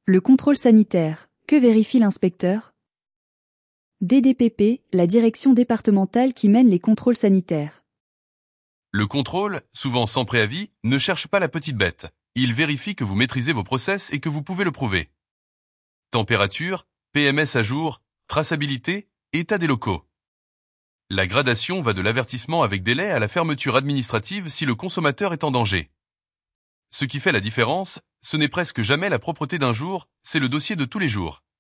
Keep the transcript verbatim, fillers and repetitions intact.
Le contrôle sanitaire, que vérifie l'inspecteur? D D P P, la direction départementale qui mène les contrôles sanitaires. Le contrôle, souvent sans préavis, ne cherche pas la petite bête. Il vérifie que vous maîtrisez vos process et que vous pouvez le prouver. Température, P M S à jour, traçabilité, état des locaux. La gradation va de l'avertissement avec délai à la fermeture administrative si le consommateur est en danger. Ce qui fait la différence, ce n'est presque jamais la propreté d'un jour, c'est le dossier de tous les jours.